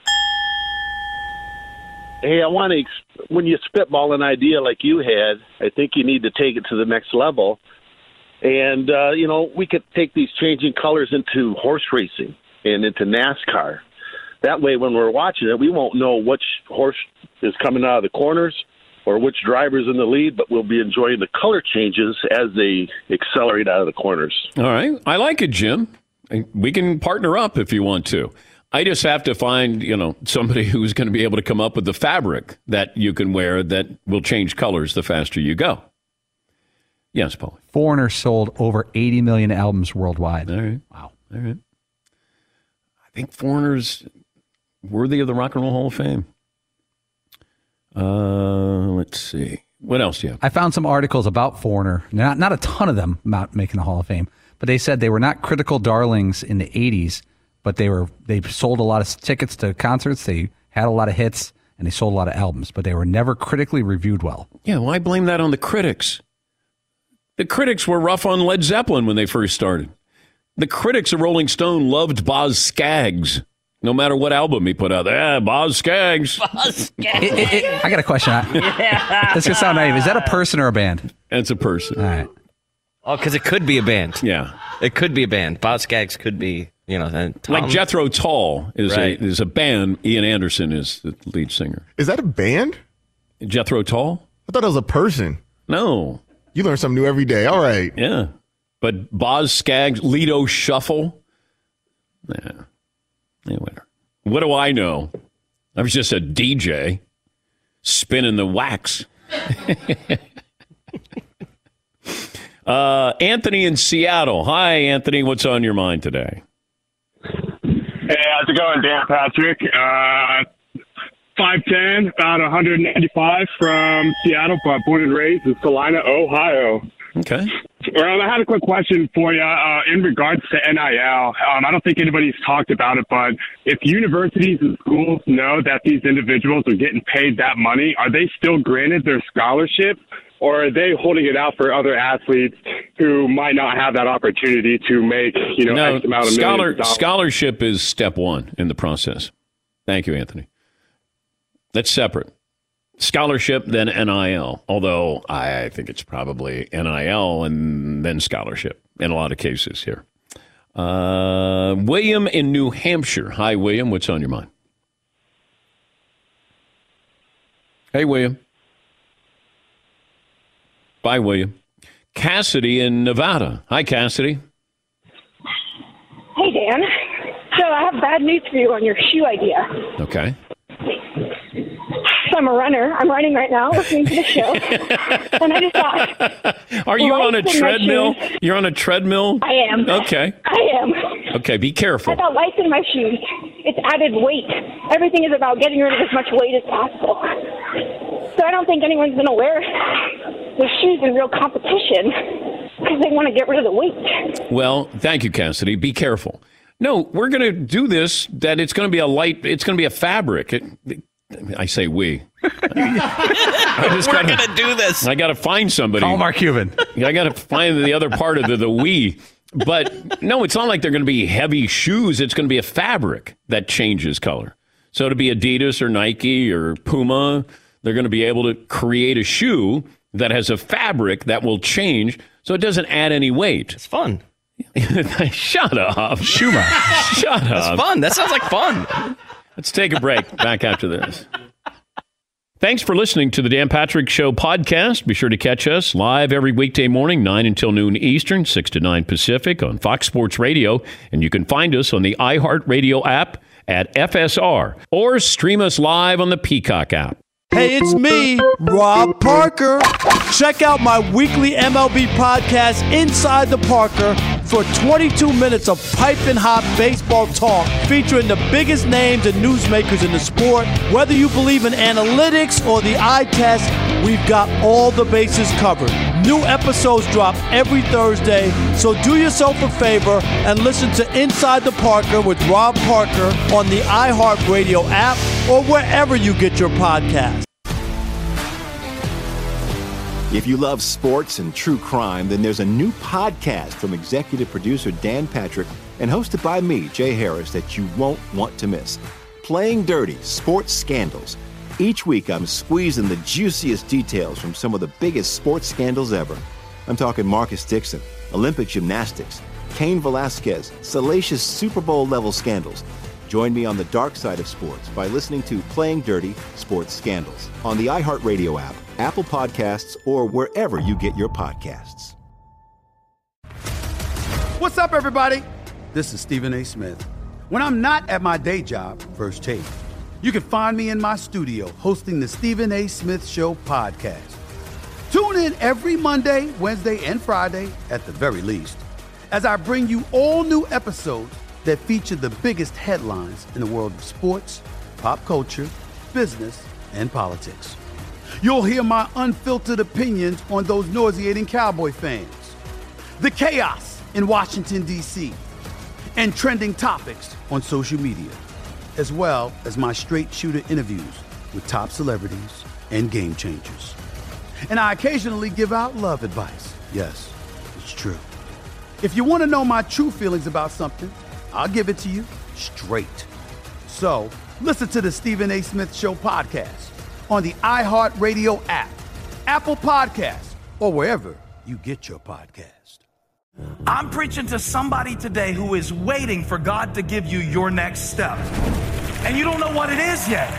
Hey, I want to, when you spitball an idea like you had, I think you need to take it to the next level. And, uh, you know, we could take these changing colors into horse racing and into NASCAR. That way, when we're watching it, we won't know which horse is coming out of the corners or which driver's in the lead, but we'll be enjoying the color changes as they accelerate out of the corners. All right. I like it, Jim. We can partner up if you want to. I just have to find, you know, somebody who's going to be able to come up with the fabric that you can wear that will change colors the faster you go. Yes, Paul. Foreigner sold over eighty million albums worldwide. All right. Wow. All right. I think Foreigner's worthy of the Rock and Roll Hall of Fame. Uh, let's see. What else do you have? I found some articles about Foreigner. Not not a ton of them about making the Hall of Fame, but they said they were not critical darlings in the eighties, but they were they sold a lot of tickets to concerts. They had a lot of hits, and they sold a lot of albums, but they were never critically reviewed well. Yeah, why blame that on the critics? The critics were rough on Led Zeppelin when they first started. The critics of Rolling Stone loved Boz Scaggs. No matter what album he put out there, yeah, Boz Scaggs. Boz Scaggs. It, it, it, I got a question. Yeah. This could sound naive. Is that a person or a band? It's a person. All right. Oh, because it could be a band. Yeah. It could be a band. Boz Scaggs could be, you know. Tom. Like Jethro Tull is, right. a, is a band. Ian Anderson is the lead singer. Is that a band? Jethro Tull? I thought it was a person. No. You learn something new every day. All right. Yeah. But Boz Scaggs, Lido Shuffle. Yeah. Yeah, whatever. What do I know? I was just a D J spinning the wax. uh, Anthony in Seattle. Hi, Anthony. What's on your mind today? Hey, how's it going, Dan Patrick? Uh, five ten, about one ninety-five from Seattle, but born and raised in Salina, Ohio. Okay. Well, I had a quick question for you uh, in regards to N I L. Um, I don't think anybody's talked about it, but if universities and schools know that these individuals are getting paid that money, are they still granted their scholarship, or are they holding it out for other athletes who might not have that opportunity to make, you know, no, X amount of scholar, millions of dollars? Scholarship is step one in the process. Thank you, Anthony. That's separate. Scholarship, then N I L, although I think it's probably N I L and then scholarship in a lot of cases here. Uh, William in New Hampshire. Hi, William. What's on your mind? Hey, William. Bye, William. Cassidy in Nevada. Hi, Cassidy. Hey, Dan. So I have bad news for you on your shoe idea. Okay. So I'm a runner. I'm running right now, listening to the show. And I just thought... Are you on a treadmill? You're on a treadmill? I am. Okay. I am. Okay, be careful. I got lights in my shoes. It's added weight. Everything is about getting rid of as much weight as possible. So I don't think anyone's going to wear their shoes in real competition because they want to get rid of the weight. Well, thank you, Cassidy. Be careful. No, we're going to do this, that it's going to be a light, it's going to be a fabric. It, it, I say we. I just We're gotta, going to do this. I got to find somebody. Call Mark Cuban. I got to find the other part of the, the we. But no, it's not like they're going to be heavy shoes. It's going to be a fabric that changes color. So to be Adidas or Nike or Puma, they're going to be able to create a shoe that has a fabric that will change so it doesn't add any weight. It's fun. Shut up. Shuma. Shut up. That's fun. That sounds like fun. Let's take a break. Back after this. Thanks for listening to the Dan Patrick Show podcast. Be sure to catch us live every weekday morning, nine until noon Eastern, six to nine Pacific on Fox Sports Radio. And you can find us on the iHeartRadio app at F S R or stream us live on the Peacock app. Hey, it's me, Rob Parker. Check out my weekly M L B podcast, Inside the Parker, for twenty-two minutes of piping hot baseball talk featuring the biggest names and newsmakers in the sport. Whether you believe in analytics or the eye test, we've got all the bases covered. New episodes drop every Thursday, so do yourself a favor and listen to Inside the Parker with Rob Parker on the iHeartRadio app or wherever you get your podcasts. If you love sports and true crime, then there's a new podcast from executive producer Dan Patrick and hosted by me, Jay Harris, that you won't want to miss. Playing Dirty: Sports Scandals. Each week, I'm squeezing the juiciest details from some of the biggest sports scandals ever. I'm talking Marcus Dixon, Olympic gymnastics, Cain Velasquez, salacious Super Bowl-level scandals. Join me on the dark side of sports by listening to Playing Dirty: Sports Scandals on the iHeartRadio app, Apple Podcasts, or wherever you get your podcasts. What's up, everybody? This is Stephen A. Smith. When I'm not at my day job, First Take, you can find me in my studio hosting the Stephen A. Smith Show podcast. Tune in every Monday, Wednesday, and Friday, at the very least, as I bring you all new episodes that feature the biggest headlines in the world of sports, pop culture, business, and politics. You'll hear my unfiltered opinions on those nauseating Cowboy fans, the chaos in Washington, D C, and trending topics on social media, as well as my straight shooter interviews with top celebrities and game changers. And I occasionally give out love advice. Yes, it's true. If you want to know my true feelings about something, I'll give it to you straight. So listen to the Stephen A. Smith Show podcast on the iHeartRadio app, Apple Podcasts, or wherever you get your podcast. I'm preaching to somebody today who is waiting for God to give you your next step. And you don't know what it is yet.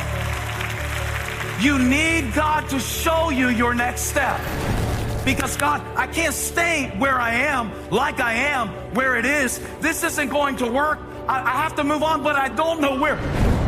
You need God to show you your next step. Because God, I can't stay where I am, like I am, where it is. This isn't going to work. I, I have to move on, but I don't know where.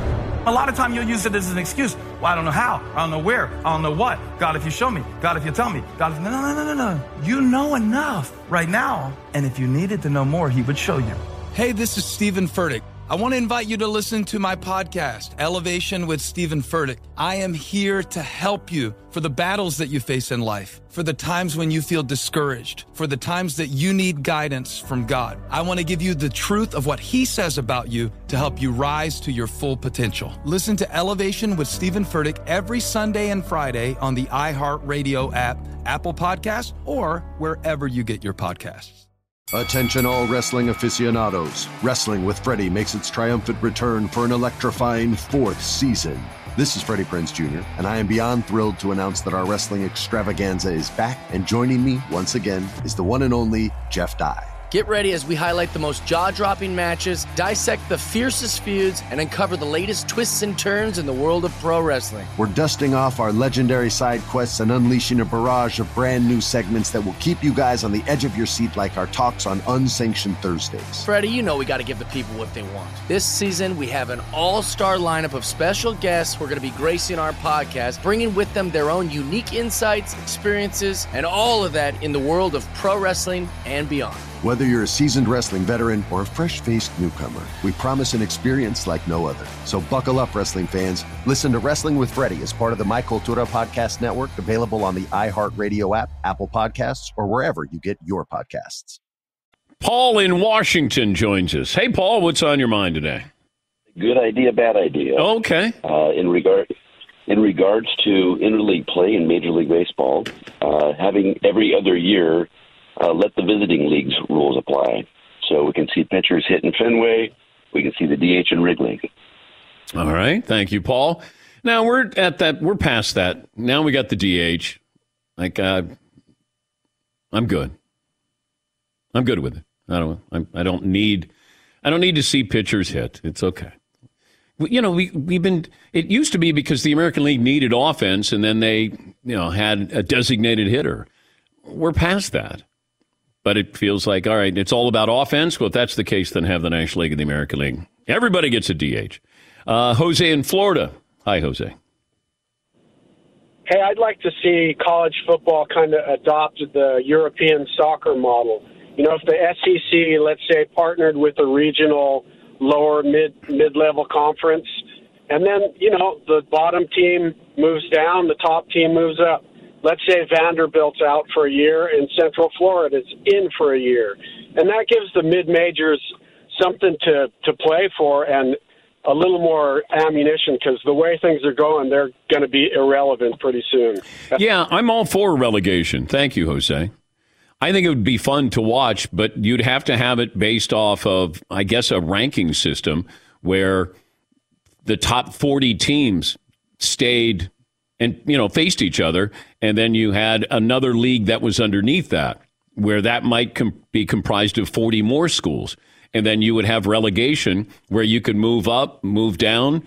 A lot of time you'll use it as an excuse. Well, I don't know how. I don't know where. I don't know what. God, if you show me. God, if you tell me. God, if... No, no, no, no, no. You know enough right now. And if you needed to know more, he would show you. Hey, this is Stephen Furtick. I want to invite you to listen to my podcast, Elevation with Stephen Furtick. I am here to help you for the battles that you face in life, for the times when you feel discouraged, for the times that you need guidance from God. I want to give you the truth of what he says about you to help you rise to your full potential. Listen to Elevation with Stephen Furtick every Sunday and Friday on the iHeartRadio app, Apple Podcasts, or wherever you get your podcasts. Attention all wrestling aficionados. Wrestling with Freddie makes its triumphant return for an electrifying fourth season. This is Freddie Prinze Junior, and I am beyond thrilled to announce that our wrestling extravaganza is back, and joining me once again is the one and only Jeff Dye. Get ready as we highlight the most jaw-dropping matches, dissect the fiercest feuds, and uncover the latest twists and turns in the world of pro wrestling. We're dusting off our legendary side quests and unleashing a barrage of brand new segments that will keep you guys on the edge of your seat like our talks on Unsanctioned Thursdays. Freddie, you know we got to give the people what they want. This season, we have an all-star lineup of special guests who are going to be gracing our podcast, bringing with them their own unique insights, experiences, and all of that in the world of pro wrestling and beyond. Whether you're a seasoned wrestling veteran or a fresh-faced newcomer, we promise an experience like no other. So buckle up, wrestling fans. Listen to Wrestling with Freddie as part of the My Cultura Podcast Network, available on the iHeartRadio app, Apple Podcasts, or wherever you get your podcasts. Paul in Washington joins us. Hey, Paul, what's on your mind today? Good idea, bad idea. Okay. Uh, in regard, in regards to interleague play in Major League Baseball, uh, having every other year Uh, let the visiting leagues rules apply. So we can see pitchers hit in Fenway. We can see the D H in Wrigley. All right. Thank you, Paul. Now we're at that. We're past that. Now we got the D H. Like, uh, I'm good. I'm good with it. I don't, I'm, I don't need, I don't need to see pitchers hit. It's okay. You know, we, we've been, it used to be because the American League needed offense and then they, you know, had a designated hitter. We're past that. But it feels like, all right, it's all about offense. Well, if that's the case, then have the National League and the American League. Everybody gets a D H. Uh, Jose in Florida. Hi, Jose. Hey, I'd like to see college football kind of adopt the European soccer model. You know, if the S E C, let's say, partnered with a regional lower mid, mid-level conference, and then, you know, the bottom team moves down, the top team moves up. let's say Vanderbilt's out for a year and Central Florida's in for a year. And that gives the mid-majors something to, to play for and a little more ammunition, because the way things are going, they're going to be irrelevant pretty soon. Yeah, I'm all for relegation. Thank you, Jose. I think it would be fun to watch, but you'd have to have it based off of, I guess, a ranking system where the top forty teams stayed and, you know, faced each other, and then you had another league that was underneath that, where that might com- be comprised of forty more schools. And then you would have relegation where you could move up, move down.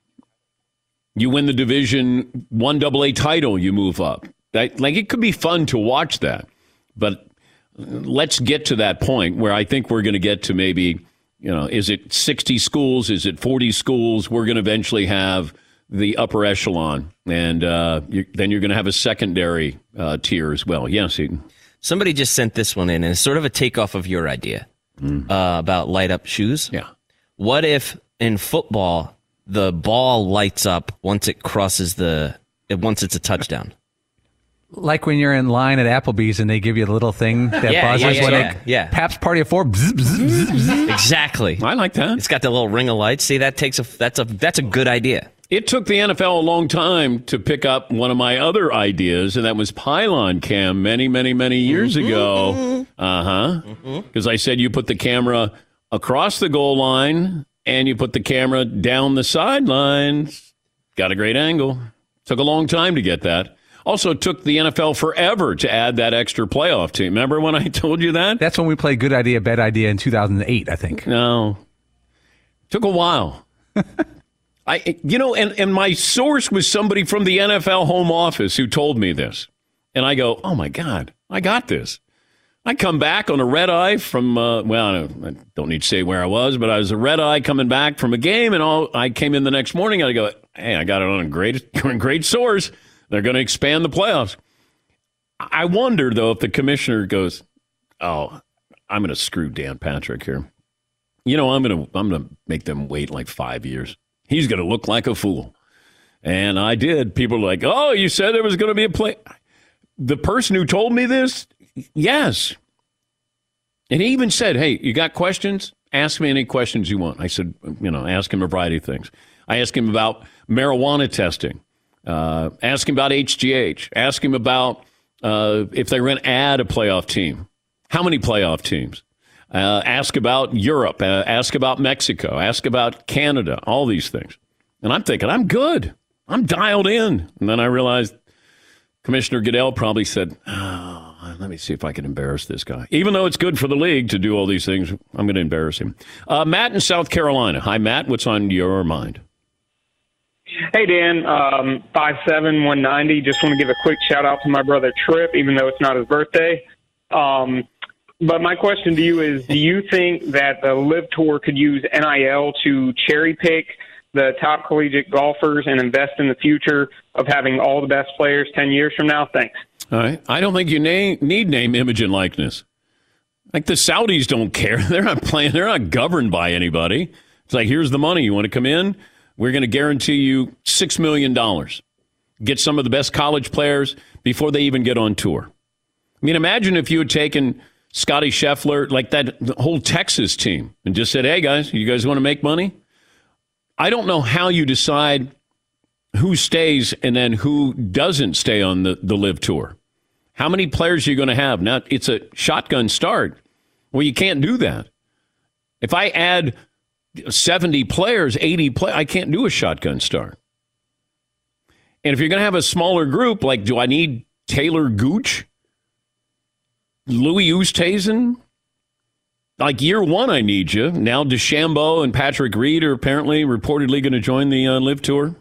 You win the Division One double A title, you move up. That, like, it could be fun to watch that. But let's get to that point where I think we're going to get to maybe, you know, is it sixty schools? Is it forty schools? We're going to eventually have the upper echelon. And uh, you, then you're going to have a secondary uh, tier as well. Yes, Eaton. Somebody just sent this one in, and it's sort of a takeoff of your idea. Mm. Uh, about light up shoes. Yeah. What if in football the ball lights up once it crosses the once it's a touchdown? Like when you're in line at Applebee's and they give you a little thing that yeah, buzzes yeah, when yeah, they yeah. Pabst Party of Four. Bzz, bzz, bzz, bzz. Exactly. I like that. It's got the little ring of lights. See, that takes a that's a that's a good idea. It took the N F L a long time to pick up one of my other ideas, and that was pylon cam many, many, many years mm-hmm. ago. Uh-huh. Because mm-hmm. I said you put the camera across the goal line, and you put the camera down the sidelines. Got a great angle. Took a long time to get that. Also took the N F L forever to add that extra playoff team. Remember when I told you that? That's when we played Good Idea, Bad Idea in two thousand eight, I think. No. Took a while. I, you know, and, and my source was somebody from the N F L home office who told me this. And I go, oh, my God, I got this. I come back on a red eye from, uh, well, I don't, I don't need to say where I was, but I was a red eye coming back from a game, and all I came in the next morning, and I go, hey, I got it on a great, great source. They're going to expand the playoffs. I wonder, though, if the commissioner goes, oh, I'm going to screw Dan Patrick here. You know, I'm going to I'm going to make them wait like five years. He's going to look like a fool. And I did. People are like, oh, you said there was going to be a play. The person who told me this, yes. And he even said, hey, you got questions? Ask me any questions you want. I said, you know, ask him a variety of things. I asked him about marijuana testing. Uh, ask him about H G H. Ask him about uh, if they're going to add a playoff team. How many playoff teams? Uh, ask about Europe. Uh, ask about Mexico. Ask about Canada. All these things. And I'm thinking, I'm good. I'm dialed in. And then I realized Commissioner Goodell probably said, oh, let me see if I can embarrass this guy. Even though it's good for the league to do all these things, I'm going to embarrass him. Uh, Matt in South Carolina. Hi, Matt. What's on your mind? Hey, Dan. Um, five seven, one ninety. Just want to give a quick shout-out to my brother Trip, even though it's not his birthday. Um But my question to you is, do you think that the LIV Tour could use N I L to cherry-pick the top collegiate golfers and invest in the future of having all the best players ten years from now? Thanks. All right. I don't think you name, need name, image, and likeness. Like the Saudis don't care. They're not playing. They're not governed by anybody. It's like, here's the money. You want to come in? We're going to guarantee you six million dollars. Get some of the best college players before they even get on tour. I mean, imagine if you had taken Scotty Scheffler, like that whole Texas team, and just said, hey, guys, you guys want to make money? I don't know how you decide who stays and then who doesn't stay on the, the LIV Tour. How many players are you going to have? Now, it's a shotgun start. Well, you can't do that. If I add seventy players, eighty players, I can't do a shotgun start. And if you're going to have a smaller group, like, do I need Taylor Gooch? Louis Oosthuizen? Like, year one, I need you. Now DeChambeau and Patrick Reed are apparently reportedly going to join the uh, LIV Tour.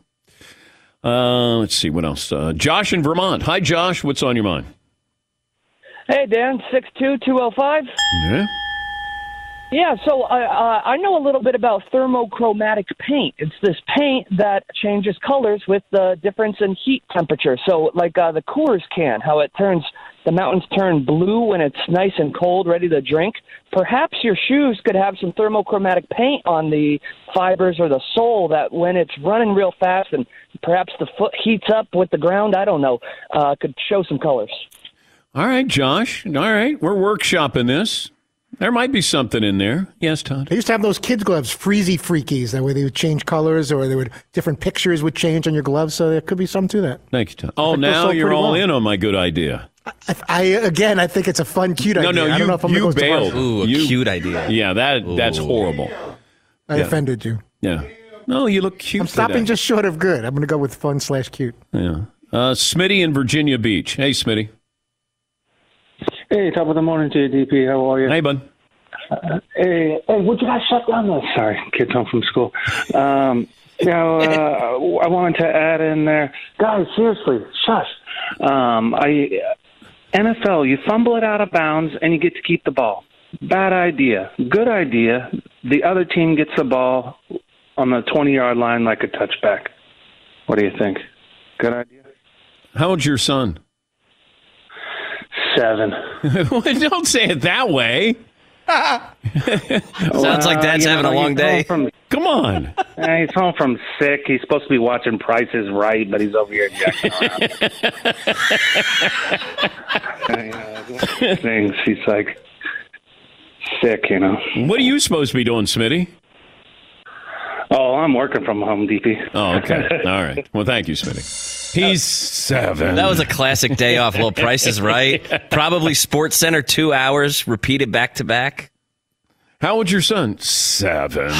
Uh, let's see, what else? Uh, Josh in Vermont. Hi, Josh. What's on your mind? Hey, Dan. six two, two oh five. Yeah. Yeah, so I uh, I know a little bit about thermochromatic paint. It's this paint that changes colors with the difference in heat temperature. So like uh, the Coors can, how it turns the mountains turn blue when it's nice and cold, ready to drink. Perhaps your shoes could have some thermochromatic paint on the fibers or the sole that when it's running real fast and perhaps the foot heats up with the ground, I don't know, uh, could show some colors. All right, Josh. All right, we're workshopping this. There might be something in there. Yes, Todd. They used to have those kids' gloves, Freezy Freakies, that way they would change colors or they would different pictures would change on your gloves. So there could be something to that. Thank you, Todd. Oh, now you're all well. in on my good idea. I, I again, I think it's a fun, cute no, idea. No, no, I you, don't know if I'm you going to bailed. Ooh, a you, cute idea. Yeah, that Ooh. that's horrible. I yeah. offended you. Yeah. No, you look cute. I'm stopping today. just short of good. I'm going to go with fun slash cute. Yeah. Uh, Smitty in Virginia Beach. Hey, Smitty. Hey, top of the morning, J D P. How are you? Hey, bud. Uh, hey, hey, would you guys shut down the? Sorry, kids home from school. Um, now, uh, I wanted to add in there, guys. Seriously, shush. Um, I N F L, you fumble it out of bounds and you get to keep the ball. Bad idea. Good idea. The other team gets the ball on the twenty-yard line like a touchback. What do you think? Good idea. How old's your son? Seven. Don't say it that way. Sounds like Dad's uh, having know, a long day. From, Come on. Uh, he's home from sick. He's supposed to be watching Price is Right, but he's over here jacking around. you know, things. He's like sick, you know. What are you supposed to be doing, Smitty? Oh, I'm working from home, D P. Oh, okay. All right. Well, thank you, Smitty. He's seven. That was a classic day off. Little Price is Right. Probably Sports Center, two hours, repeated back to back. How old's your son? Seven.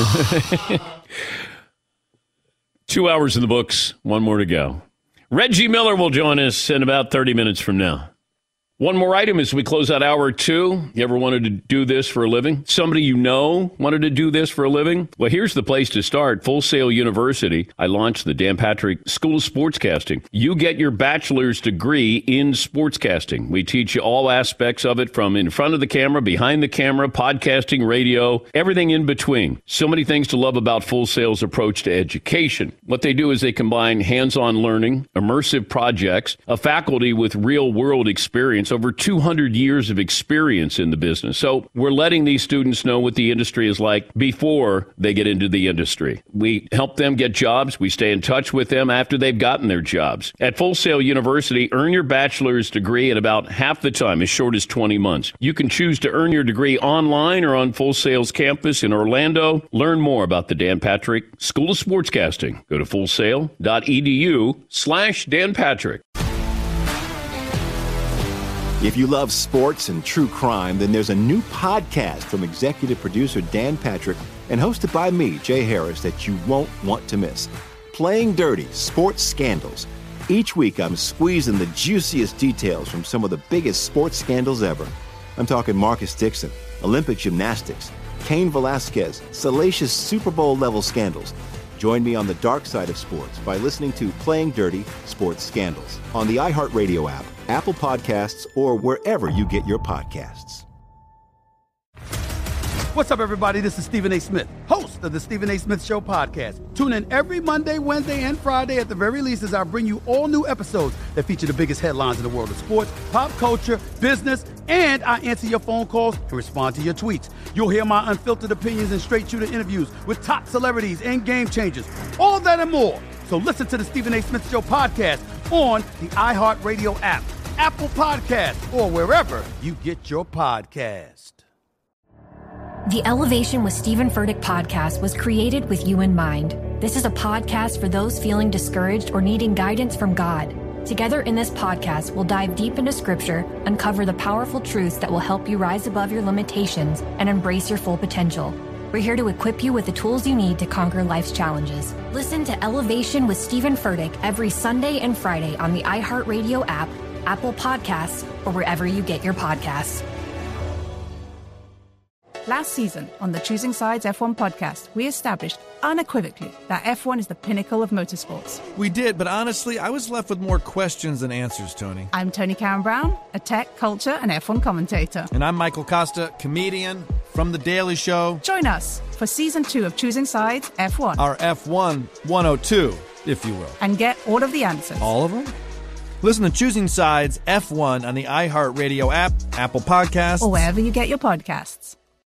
Two hours in the books. One more to go. Reggie Miller will join us in about thirty minutes from now. One more item as we close out hour two. You ever wanted to do this for a living? Somebody you know wanted to do this for a living? Well, here's the place to start. Full Sail University. I launched the Dan Patrick School of Sportscasting. You get your bachelor's degree in sportscasting. We teach you all aspects of it, from in front of the camera, behind the camera, podcasting, radio, everything in between. So many things to love about Full Sail's approach to education. What they do is they combine hands-on learning, immersive projects, a faculty with real-world experience, over two hundred years of experience in the business. So we're letting these students know what the industry is like before they get into the industry. We help them get jobs. We stay in touch with them after they've gotten their jobs. At Full Sail University, earn your bachelor's degree in about half the time, as short as twenty months. You can choose to earn your degree online or on Full Sail's campus in Orlando. Learn more about the Dan Patrick School of Sportscasting. Go to fullsail.edu slash Dan Patrick. If you love sports and true crime, then there's a new podcast from executive producer Dan Patrick and hosted by me, Jay Harris, that you won't want to miss. Playing Dirty: Sports Scandals. Each week, I'm squeezing the juiciest details from some of the biggest sports scandals ever. I'm talking Marcus Dixon, Olympic gymnastics, Cain Velasquez, salacious Super Bowl-level scandals. Join me on the dark side of sports by listening to Playing Dirty: Sports Scandals on the iHeartRadio app, Apple Podcasts, or wherever you get your podcasts. What's up, everybody? This is Stephen A. Smith, host of the Stephen A. Smith Show podcast. Tune in every Monday, Wednesday, and Friday at the very least as I bring you all new episodes that feature the biggest headlines in the world of sports, pop culture, business, and I answer your phone calls and respond to your tweets. You'll hear my unfiltered opinions and straight-shooter interviews with top celebrities and game changers. All that and more. So listen to the Stephen A. Smith Show podcast on the iHeartRadio app, Apple Podcasts, or wherever you get your podcast. The Elevation with Stephen Furtick podcast was created with you in mind. This is a podcast for those feeling discouraged or needing guidance from God. Together in this podcast, we'll dive deep into Scripture, uncover the powerful truths that will help you rise above your limitations and embrace your full potential. We're here to equip you with the tools you need to conquer life's challenges. Listen to Elevation with Stephen Furtick every Sunday and Friday on the iHeartRadio app, Apple Podcasts, or wherever you get your podcasts. Last season on the Choosing Sides F one podcast, we established unequivocally that F one is the pinnacle of motorsports. We did, but honestly, I was left with more questions than answers, Tony. I'm Tony Karen Brown, a tech, culture, and F one commentator. And I'm Michael Costa, comedian from The Daily Show. Join us for season two of Choosing Sides F one. Our F one one oh two, if you will. And get all of the answers. All of them? Listen to Choosing Sides F one on the iHeartRadio app, Apple Podcasts, or wherever you get your podcasts.